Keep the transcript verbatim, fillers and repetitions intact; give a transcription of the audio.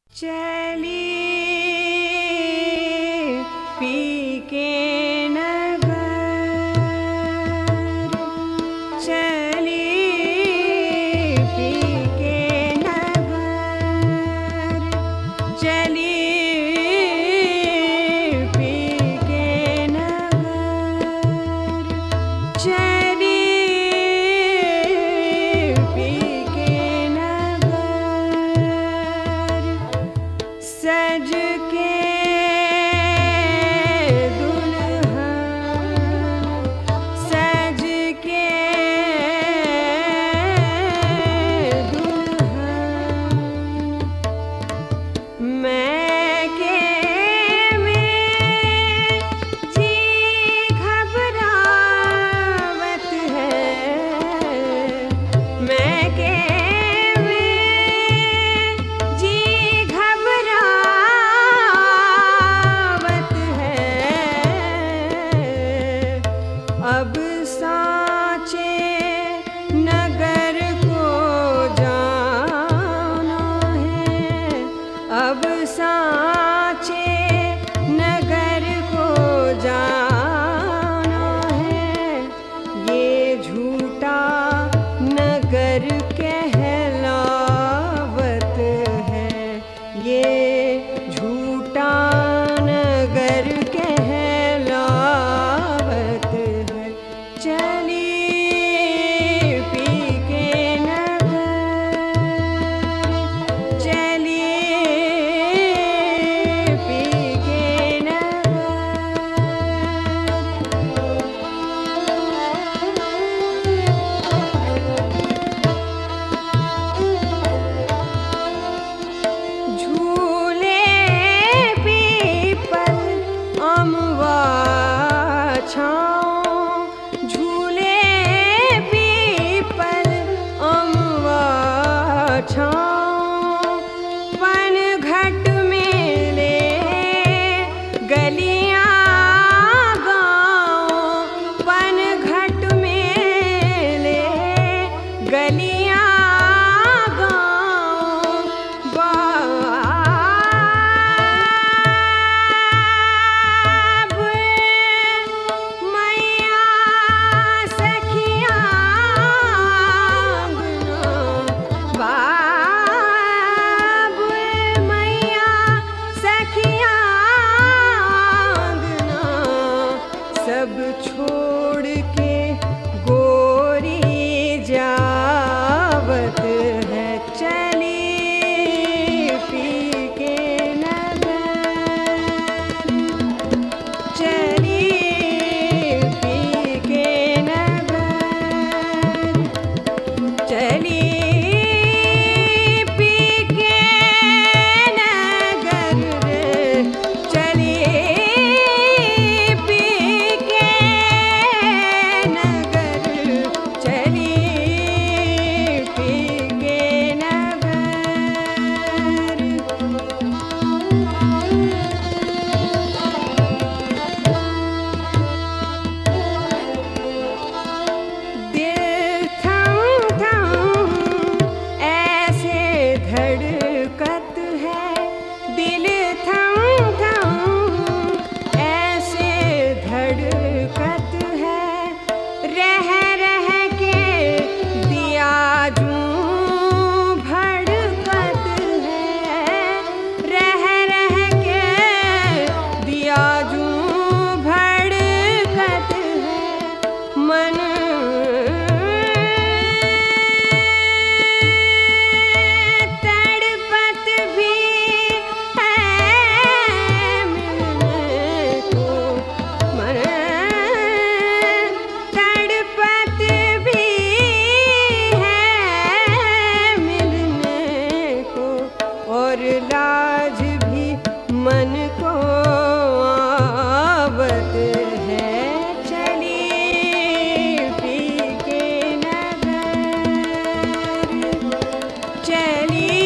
चली पी के नगर, चली पी के नगर, चली पी के नगर, चली पी के नगर, सज के दुल्हन, सज के दुल्हन, मैं के में जी घबरावत है, मैं के में जी घबरावत है, अब सांचे नगर को जाना है, अब सांचे नगर को जाना है, ये झूठा नगर कहलावत है, ये झूठा नगर कहलावत है, चली पी के नगर, चली पी के नगर, झूले पीपल अमवा छाँव, झूले पीपल अमवा छाँव, पनघट मेले गलियाँ गाँव, पनघट मेले गलियाँ गाँव, बाब मैया सखियाँ अंगना, बाब मैया सखियाँ अंगना, सब छोड़ के गोरी जावत है, चली पी के नगर, चली पी के नगर, चली पी के नगर रे, चली पी के नगर, चली पी के नगर। दिल थम थम ऐसे धड़कत है, दिल थम थम ऐसे धड़कत है, रह रह के दिया जूं भड़कत है, रह रह के दिया जूं भड़कत है, मन तड़पत भी है मिलने को, मन तड़पत भी है मिलने को, और लाज भी मन को आवत है, चली पी के नगर, चली